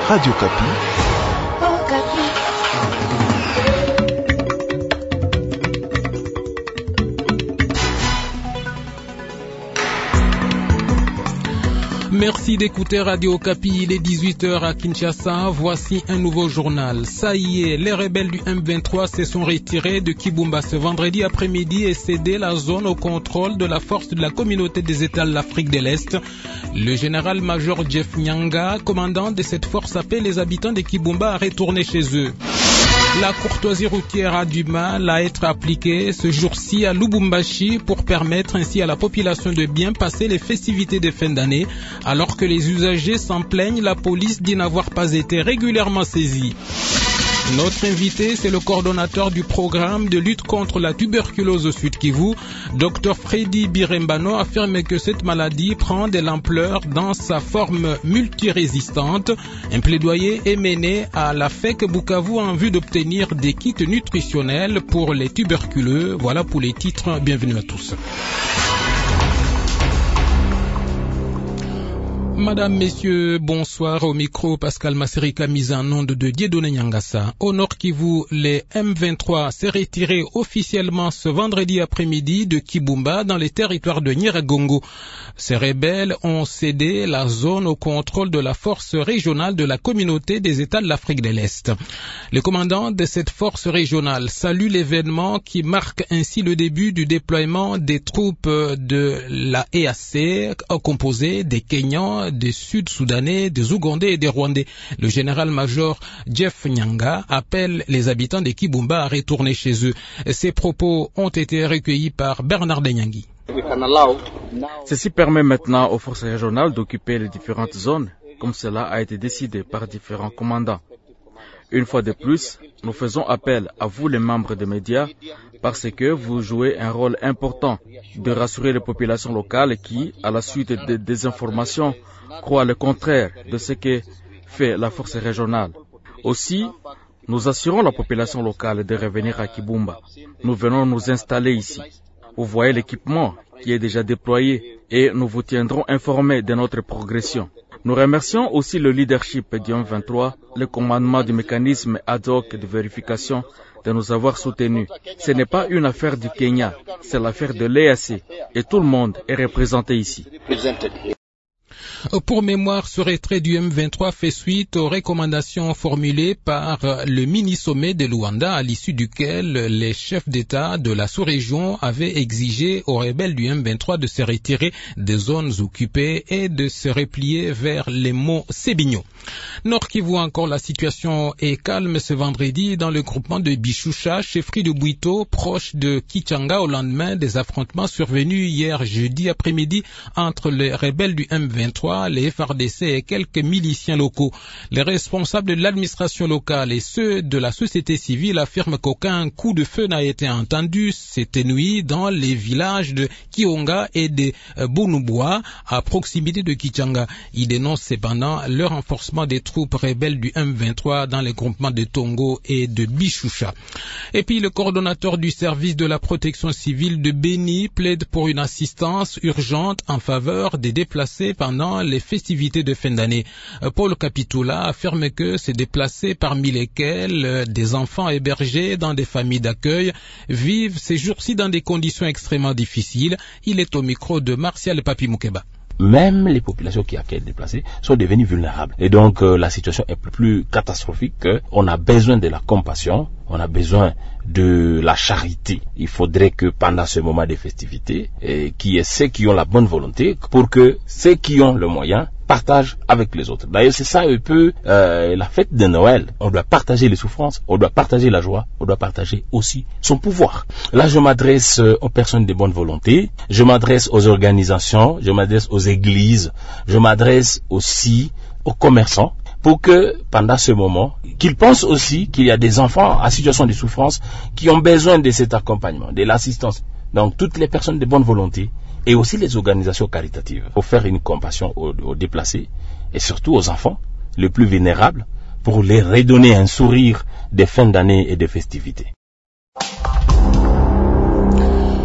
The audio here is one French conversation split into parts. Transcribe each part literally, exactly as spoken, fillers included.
Radio Kapi. Oh, Kapi. Merci d'écouter Radio Kapi, il est dix-huit heures à Kinshasa, voici un nouveau journal. Ça y est, les rebelles du M vingt-trois se sont retirés de Kibumba ce vendredi après-midi et cédé la zone au contrôle de la force de la communauté des États de l'Afrique de l'Est. Le général-major Jeff Nyanga, commandant de cette force, appelle les habitants de Kibumba à retourner chez eux. La courtoisie routière a du mal à être appliquée ce jour-ci à Lubumbashi pour permettre ainsi à la population de bien passer les festivités de fin d'année. Alors que les usagers s'en plaignent, la police dit n'avoir pas été régulièrement saisie. Notre invité, c'est le coordonnateur du programme de lutte contre la tuberculose au Sud Kivu. Docteur Freddy Birembano affirme que cette maladie prend de l'ampleur dans sa forme multirésistante. Un plaidoyer est mené à la F E C Bukavu en vue d'obtenir des kits nutritionnels pour les tuberculeux. Voilà pour les titres. Bienvenue à tous. Madame, Messieurs, bonsoir. Au micro, Pascal Massirika, mise en onde de Dieudonné Nyangassa. Au Nord Kivu, les M vingt-trois s'est retiré officiellement ce vendredi après-midi de Kibumba dans les territoires de Nyiragongo. Ces rebelles ont cédé la zone au contrôle de la force régionale de la communauté des États de l'Afrique de l'Est. Le commandant de cette force régionale salue l'événement qui marque ainsi le début du déploiement des troupes de la E A C composées des Kenyans, des Sud-Soudanais, des Ougandais et des Rwandais. Le général-major Jeff Nyanga appelle les habitants de Kibumba à retourner chez eux. Ces propos ont été recueillis par Bernard Denyangui. Ceci permet maintenant aux forces régionales d'occuper les différentes zones, comme cela a été décidé par différents commandants. Une fois de plus, nous faisons appel à vous les membres des médias parce que vous jouez un rôle important de rassurer les populations locales qui, à la suite des désinformations, croient le contraire de ce que fait la force régionale. Aussi, nous assurons la population locale de revenir à Kibumba. Nous venons nous installer ici. Vous voyez l'équipement qui est déjà déployé et nous vous tiendrons informés de notre progression. Nous remercions aussi le leadership du M vingt-trois, le commandement du mécanisme ad hoc de vérification de nous avoir soutenus. Ce n'est pas une affaire du Kenya, c'est l'affaire de l'E A C et tout le monde est représenté ici. Pour mémoire, ce retrait du M vingt-trois fait suite aux recommandations formulées par le mini-sommet de Luanda, à l'issue duquel les chefs d'État de la sous-région avaient exigé aux rebelles du M vingt-trois de se retirer des zones occupées et de se replier vers les monts Sébigno. Nord Kivu encore, la situation est calme ce vendredi dans le groupement de Bichoucha, chefferie de Bouito, proche de Kichanga, au lendemain des affrontements survenus hier jeudi après-midi entre les rebelles du M vingt-trois, les F R D C et quelques miliciens locaux. Les responsables de l'administration locale et ceux de la société civile affirment qu'aucun coup de feu n'a été entendu cette nuit dans les villages de Kionga et de Bounouboua, à proximité de Kichanga. Ils dénoncent cependant le renforcement des troupes rebelles du M vingt-trois dans les groupements de Tongo et de Bichoucha. Et puis le coordonnateur du service de la protection civile de Béni plaide pour une assistance urgente en faveur des déplacés pendant les festivités de fin d'année. Paul Capitula affirme que ces déplacés, parmi lesquels des enfants hébergés dans des familles d'accueil, vivent ces jours-ci dans des conditions extrêmement difficiles. Il est au micro de Martial Papi Moukeba. Même les populations qui accueillent les déplacés sont devenues vulnérables. Et donc euh, la situation est plus catastrophique. On a besoin de la compassion, on a besoin de la charité. Il faudrait que pendant ce moment des festivités, eh, qu'il y ait ceux qui ont la bonne volonté pour que ceux qui ont le moyen partagent avec les autres. D'ailleurs, c'est ça un peu euh, la fête de Noël. On doit partager les souffrances, on doit partager la joie, on doit partager aussi son pouvoir. Là, je m'adresse aux personnes de bonne volonté, je m'adresse aux organisations, je m'adresse aux églises, je m'adresse aussi aux commerçants, pour que, pendant ce moment, qu'ils pensent aussi qu'il y a des enfants en situation de souffrance qui ont besoin de cet accompagnement, de l'assistance. Donc, toutes les personnes de bonne volonté et aussi les organisations caritatives pour faire une compassion aux, aux déplacés et surtout aux enfants les plus vulnérables pour les redonner un sourire de fin d'année et de festivités.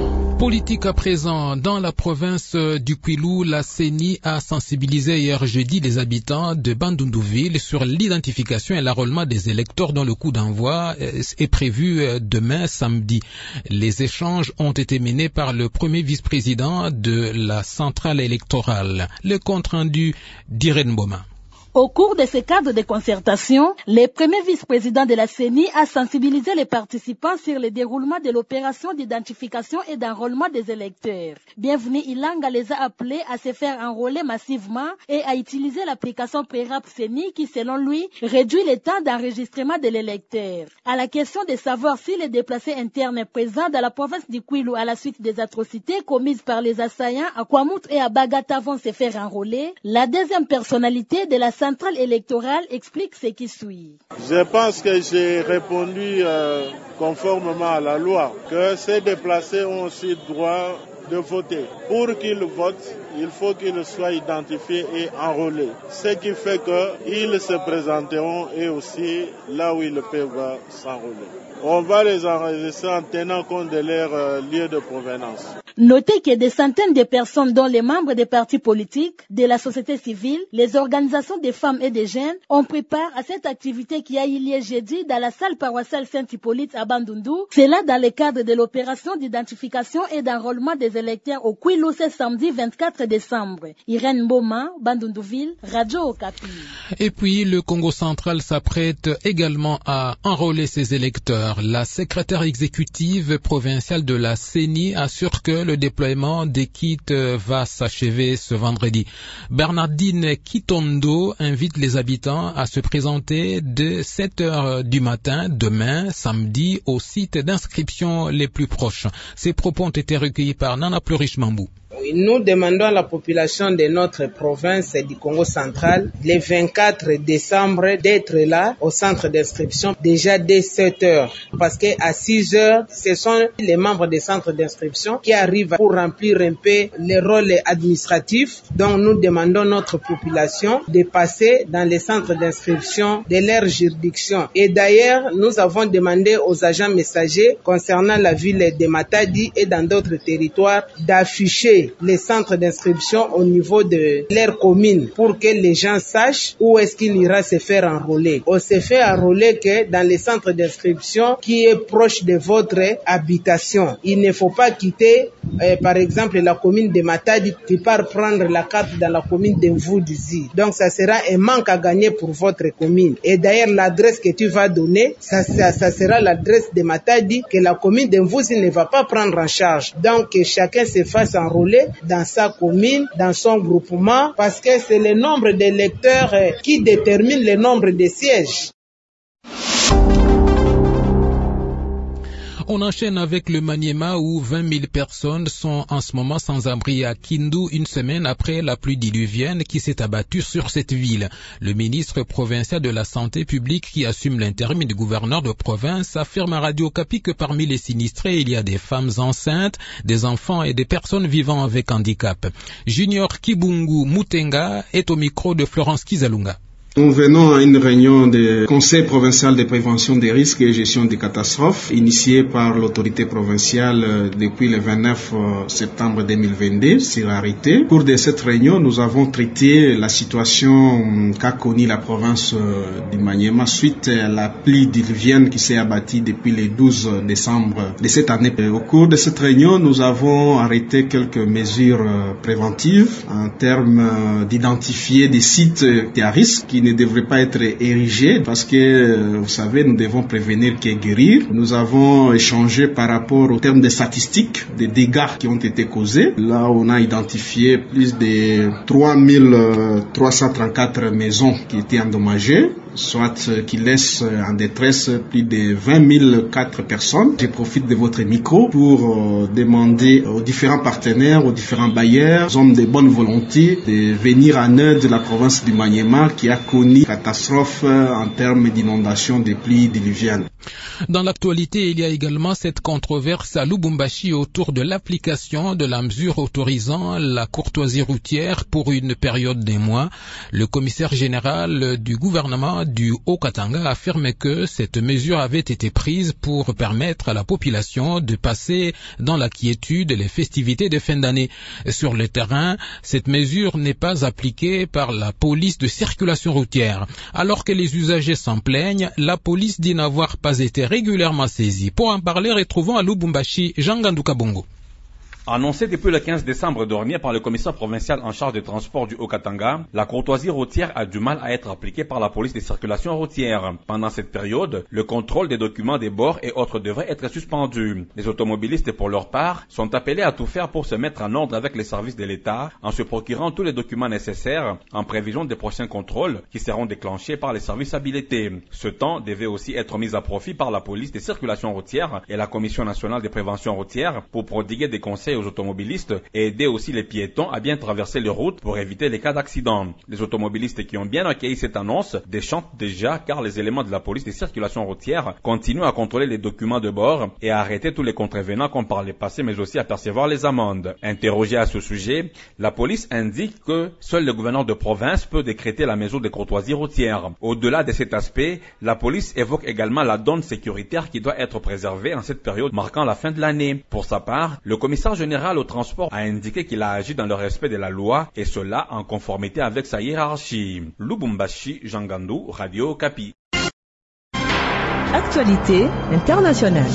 Politique à présent. Dans la province du Kwilu, la C E N I a sensibilisé hier jeudi les habitants de Bandundu-Ville sur l'identification et l'enrôlement des électeurs dont le coup d'envoi est prévu demain samedi. Les échanges ont été menés par le premier vice-président de la centrale électorale. Le compte rendu d'Irène Boma. Au cours de ce cadre de concertation, le premier vice-président de la C E N I a sensibilisé les participants sur le déroulement de l'opération d'identification et d'enrôlement des électeurs. Bienvenue Ilanga les a appelés à se faire enrôler massivement et à utiliser l'application Prérap C E N I qui, selon lui, réduit le temps d'enregistrement de l'électeur. À la question de savoir si les déplacés internes présents dans la province du Kwilu à la suite des atrocités commises par les assaillants à Kwamut et à Bagata vont se faire enrôler, la deuxième personnalité de la centrale électorale explique ce qui suit. Je pense que j'ai répondu euh, conformément à la loi que ces déplacés ont aussi droit de voter. Pour qu'ils votent, il faut qu'ils soient identifiés et enrôlés. Ce qui fait qu'ils se présenteront et aussi là où ils peuvent s'enrôler. On va les enregistrer en tenant compte de leur euh, lieu de provenance. Notez que des centaines de personnes, dont les membres des partis politiques, de la société civile, les organisations des femmes et des jeunes, ont pris part à cette activité qui a eu lieu jeudi dans la salle paroissiale Saint-Hippolyte à Bandundu. C'est là dans le cadre de l'opération d'identification et d'enrôlement des électeurs au Kwilu ce samedi vingt-quatre décembre. Irène Boma, Bandundu-Ville, Radio Okapi. Et puis le Congo central s'apprête également à enrôler ses électeurs. La secrétaire exécutive provinciale de la C E N I assure que le déploiement des kits va s'achever ce vendredi. Bernardine Kitondo invite les habitants à se présenter de sept heures du matin demain, samedi, au site d'inscription les plus proches. Ces propos ont été recueillis par Nana Plurish Mambou. Nous demandons à la population de notre province du Congo central, le vingt-quatre décembre, d'être là au centre d'inscription déjà dès sept heures. Parce qu'à six heures, ce sont les membres des centres d'inscription qui arrivent pour remplir un peu les rôles administratifs. Donc nous demandons à notre population de passer dans les centres d'inscription de leur juridiction. Et d'ailleurs, nous avons demandé aux agents messagers concernant la ville de Matadi et dans d'autres territoires d'afficher les centres d'inscription au niveau de leur commune pour que les gens sachent où est-ce qu'il ira se faire enrôler. On se fait enrôler que dans les centres d'inscription qui est proche de votre habitation. Il ne faut pas quitter, euh, par exemple, la commune de Matadi, tu pars prendre la carte dans la commune de Mvouduzi. Donc, ça sera un manque à gagner pour votre commune. Et d'ailleurs, l'adresse que tu vas donner, ça, ça, ça sera l'adresse de Matadi que la commune de Mvouduzi ne va pas prendre en charge. Donc, que chacun se fasse enrôler dans sa commune, dans son groupement, parce que c'est le nombre d'électeurs qui détermine le nombre de sièges. On enchaîne avec le Maniema où vingt mille personnes sont en ce moment sans abri à Kindu une semaine après la pluie diluvienne qui s'est abattue sur cette ville. Le ministre provincial de la Santé publique qui assume l'intérim du gouverneur de province affirme à Radio Okapi que parmi les sinistrés, il y a des femmes enceintes, des enfants et des personnes vivant avec handicap. Junior Kibungu Mutenga est au micro de Florence Kizalunga. Nous venons à une réunion du Conseil provincial de prévention des risques et gestion des catastrophes, initiée par l'autorité provinciale depuis le vingt-neuf septembre deux mille vingt-deux, sur arrêté. Au cours de cette réunion, nous avons traité la situation qu'a connue la province du Maniema suite à la pluie diluvienne qui s'est abattue depuis le douze décembre de cette année. Au cours de cette réunion, nous avons arrêté quelques mesures préventives en termes d'identifier des sites à risque qui ne devrait pas être érigé parce que, vous savez, nous devons prévenir que guérir. Nous avons échangé par rapport au terme des statistiques des dégâts qui ont été causés. Là, on a identifié plus de trois mille trois cent trente-quatre maisons qui étaient endommagées, soit qui laissent en détresse plus de vingt mille quatre personnes. Je profite de votre micro pour demander aux différents partenaires, aux différents bailleurs, aux hommes de bonne volonté de venir en aide de la province du Maniema qui a connu catastrophe en termes d'inondation des pluies diluviennes. Dans l'actualité, il y a également cette controverse à Lubumbashi autour de l'application de la mesure autorisant la courtoisie routière pour une période d'un mois. Le commissaire général du gouvernement département du Haut-Katanga affirme que cette mesure avait été prise pour permettre à la population de passer dans la quiétude les festivités de fin d'année. Sur le terrain, cette mesure n'est pas appliquée par la police de circulation routière. Alors que les usagers s'en plaignent, la police dit n'avoir pas été régulièrement saisie. Pour en parler, retrouvons à Lubumbashi Jean Ganduka Bongo. Annoncé depuis le quinze décembre dernier par le commissaire provincial en charge des transports du Haut-Katanga, la courtoisie routière a du mal à être appliquée par la police des circulations routières. Pendant cette période, le contrôle des documents des bords et autres devrait être suspendu. Les automobilistes, pour leur part, sont appelés à tout faire pour se mettre en ordre avec les services de l'État en se procurant tous les documents nécessaires en prévision des prochains contrôles qui seront déclenchés par les services habilités. Ce temps devait aussi être mis à profit par la police des circulations routières et la Commission nationale de prévention routière pour prodiguer des conseils aux automobilistes et aider aussi les piétons à bien traverser les routes pour éviter les cas d'accident. Les automobilistes qui ont bien accueilli cette annonce déchantent déjà car les éléments de la police des circulations routières continuent à contrôler les documents de bord et à arrêter tous les contrevenants comme par le passé, mais aussi à percevoir les amendes. Interrogé à ce sujet, la police indique que seul le gouverneur de province peut décréter la mesure de courtoisie routière. Au-delà de cet aspect, la police évoque également la donne sécuritaire qui doit être préservée en cette période marquant la fin de l'année. Pour sa part, le commissaire général au transport a indiqué qu'il a agi dans le respect de la loi et cela en conformité avec sa hiérarchie. Lubumbashi, Jean Gandou, Radio Okapi. Actualité internationale.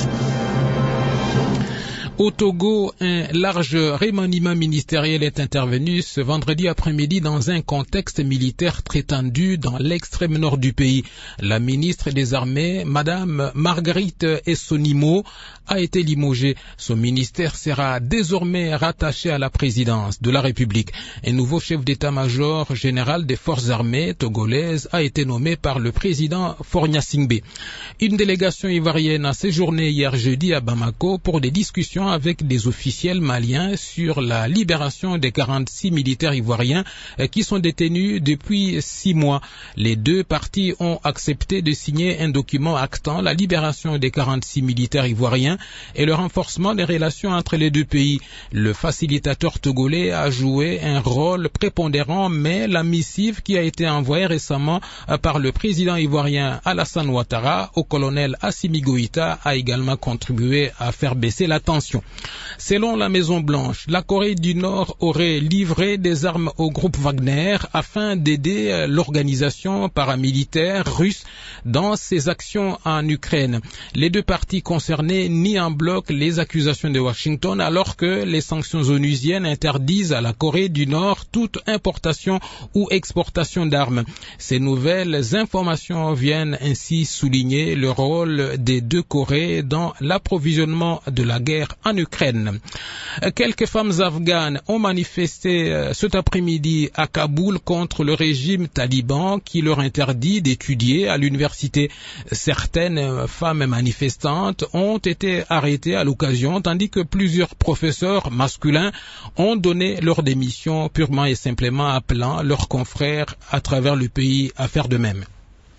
Au Togo, un large remaniement ministériel est intervenu ce vendredi après-midi dans un contexte militaire très tendu dans l'extrême nord du pays. La ministre des Armées, Madame Marguerite Essonimo, a été limogée. Son ministère sera désormais rattaché à la présidence de la République. Un nouveau chef d'état-major général des forces armées togolaises a été nommé par le président Fornia Singbe. Une délégation ivoirienne a séjourné hier jeudi à Bamako pour des discussions avec des officiels maliens sur la libération des quarante-six militaires ivoiriens qui sont détenus depuis six mois. Les deux parties ont accepté de signer un document actant la libération des quarante-six militaires ivoiriens et le renforcement des relations entre les deux pays. Le facilitateur togolais a joué un rôle prépondérant, mais la missive qui a été envoyée récemment par le président ivoirien Alassane Ouattara au colonel Assimi Goïta a également contribué à faire baisser la tension. Selon la Maison-Blanche, la Corée du Nord aurait livré des armes au groupe Wagner afin d'aider l'organisation paramilitaire russe dans ses actions en Ukraine. Les deux parties concernées nient en bloc les accusations de Washington alors que les sanctions onusiennes interdisent à la Corée du Nord toute importation ou exportation d'armes. Ces nouvelles informations viennent ainsi souligner le rôle des deux Corées dans l'approvisionnement de la guerre en Ukraine. Quelques femmes afghanes ont manifesté cet après-midi à Kaboul contre le régime taliban qui leur interdit d'étudier à l'université. Certaines femmes manifestantes ont été arrêtées à l'occasion, tandis que plusieurs professeurs masculins ont donné leur démission purement et simplement appelant leurs confrères à travers le pays à faire de même.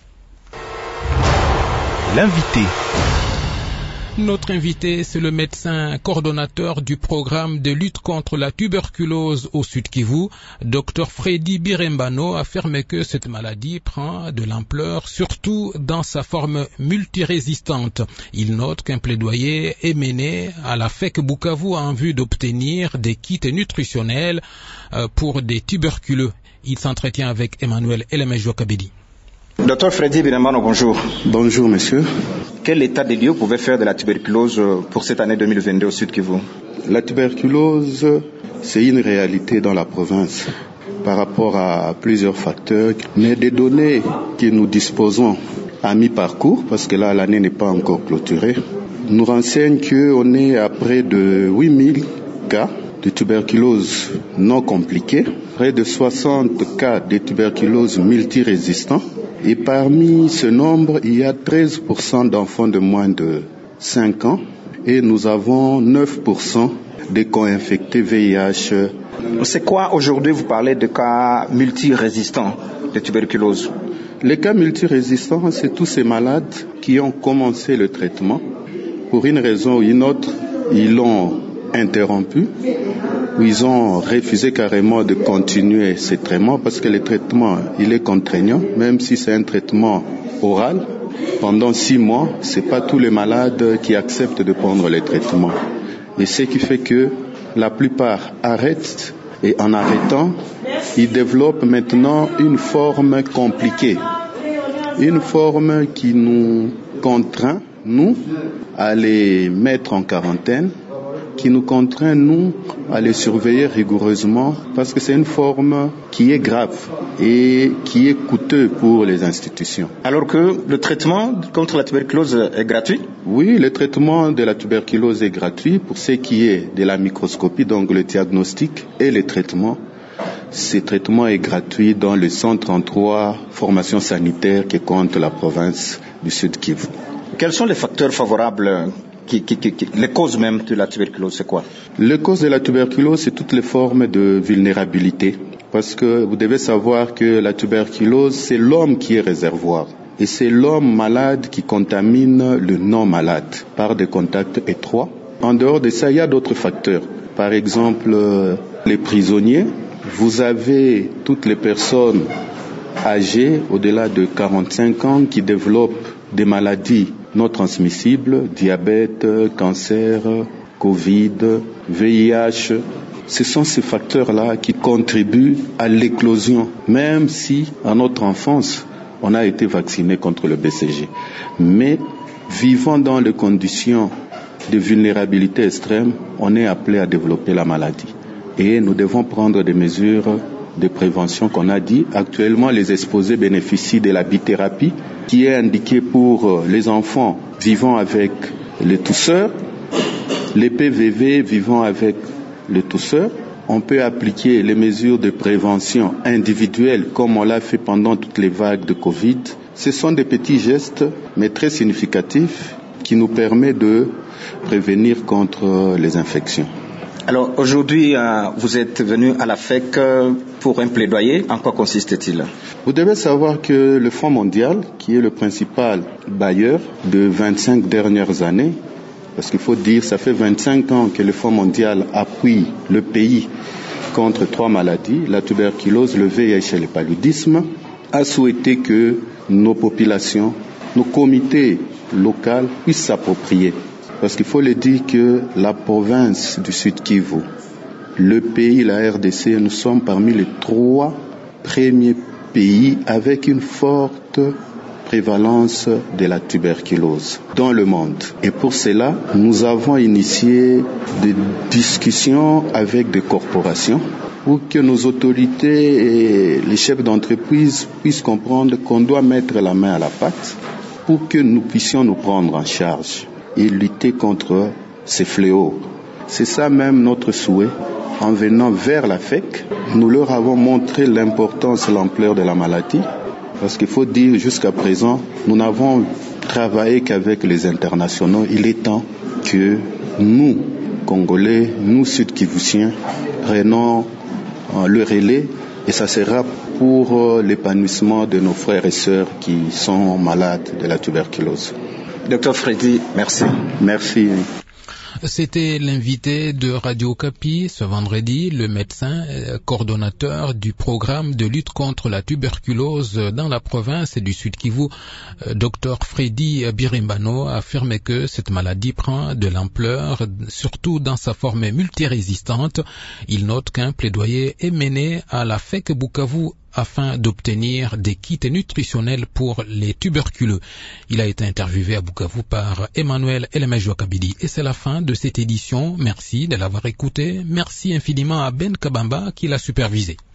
L'invité. Notre invité, c'est le médecin coordonnateur du programme de lutte contre la tuberculose au Sud Kivu. Docteur Freddy Birembano affirme que cette maladie prend de l'ampleur, surtout dans sa forme multirésistante. Il note qu'un plaidoyer est mené à la F E C Bukavu en vue d'obtenir des kits nutritionnels pour des tuberculeux. Il s'entretient avec Emmanuel Elemejo Kabedi. Docteur Freddy Birembano, bonjour. Bonjour, monsieur. Quel état des lieux pouvait faire de la tuberculose pour cette année deux mille vingt-deux au Sud Kivu? La tuberculose, c'est une réalité dans la province par rapport à plusieurs facteurs, mais des données que nous disposons à mi-parcours, parce que là, l'année n'est pas encore clôturée, nous renseignent qu'on est à près de huit mille cas de tuberculose non compliquée, près de soixante cas de tuberculose multirésistants. Et parmi ce nombre, il y a treize pour cent d'enfants de moins de cinq ans et nous avons neuf pour cent de co-infectés V I H. C'est quoi aujourd'hui, vous parlez de cas multirésistants de tuberculose? Les cas multirésistants, c'est tous ces malades qui ont commencé le traitement. Pour une raison ou une autre, ils l'ont interrompu où ils ont refusé carrément de continuer ces traitements parce que le traitement, il est contraignant, même si c'est un traitement oral. Pendant six mois, c'est pas tous les malades qui acceptent de prendre les traitements. Et ce qui fait que la plupart arrêtent, et en arrêtant, ils développent maintenant une forme compliquée. Une forme qui nous contraint, nous, à les mettre en quarantaine, qui nous contraint, nous, à les surveiller rigoureusement, parce que c'est une forme qui est grave et qui est coûteux pour les institutions. Alors que le traitement contre la tuberculose est gratuit? Oui, le traitement de la tuberculose est gratuit pour ce qui est de la microscopie, donc le diagnostic et le traitement. Ce traitement est gratuit dans le cent trente-trois formations sanitaires qui compte la province du Sud Kivu. Quels sont les facteurs favorables qui, qui, qui, qui, les causes même de la tuberculose, c'est quoi? Les causes de la tuberculose, c'est toutes les formes de vulnérabilité. Parce que vous devez savoir que la tuberculose, c'est l'homme qui est réservoir. Et c'est l'homme malade qui contamine le non-malade par des contacts étroits. En dehors de ça, il y a d'autres facteurs. Par exemple, les prisonniers. Vous avez toutes les personnes âgées au-delà de quarante-cinq ans qui développent des maladies non transmissibles, diabète, cancer, Covid, V I H. Ce sont ces facteurs-là qui contribuent à l'éclosion, même si, à notre enfance, on a été vacciné contre le B C G. Mais, vivant dans les conditions de vulnérabilité extrême, on est appelé à développer la maladie. Et nous devons prendre des mesures de prévention qu'on a dit. Actuellement, les exposés bénéficient de la bithérapie qui est indiquée pour les enfants vivant avec les tousseurs, les P V V vivant avec les tousseurs. On peut appliquer les mesures de prévention individuelles comme on l'a fait pendant toutes les vagues de Covid. Ce sont des petits gestes, mais très significatifs, qui nous permettent de prévenir contre les infections. Alors aujourd'hui, euh, vous êtes venu à la F E C euh, pour un plaidoyer. En quoi consiste-t-il? Vous devez savoir que le Fonds mondial, qui est le principal bailleur de vingt-cinq dernières années, parce qu'il faut dire, ça fait vingt-cinq ans que le Fonds mondial appuie le pays contre trois maladies, la tuberculose, le V I H et le paludisme, a souhaité que nos populations, nos comités locaux puissent s'approprier. Parce qu'il faut le dire que la province du Sud Kivu, le pays, la R D C, nous sommes parmi les trois premiers pays avec une forte prévalence de la tuberculose dans le monde. Et pour cela, nous avons initié des discussions avec des corporations pour que nos autorités et les chefs d'entreprise puissent comprendre qu'on doit mettre la main à la pâte pour que nous puissions nous prendre en charge et lutter contre ces fléaux. C'est ça même notre souhait. En venant vers la F E C, nous leur avons montré l'importance et l'ampleur de la maladie. Parce qu'il faut dire, jusqu'à présent, nous n'avons travaillé qu'avec les internationaux. Il est temps que nous, Congolais, nous Sud-Kivusiens, prenons le relais et ça sera pour l'épanouissement de nos frères et sœurs qui sont malades de la tuberculose. Docteur Freddy, merci. Merci. C'était l'invité de Radio Okapi ce vendredi, le médecin coordonnateur du programme de lutte contre la tuberculose dans la province du Sud Kivu, Docteur Freddy Birimbano, a affirmé que cette maladie prend de l'ampleur, surtout dans sa forme multirésistante. Il note qu'un plaidoyer est mené à la F E C Bukavu afin d'obtenir des kits nutritionnels pour les tuberculeux. Il a été interviewé à Bukavu par Emmanuel Elemejo Kabidi. Et c'est la fin de cette édition. Merci de l'avoir écouté. Merci infiniment à Ben Kabamba qui l'a supervisé.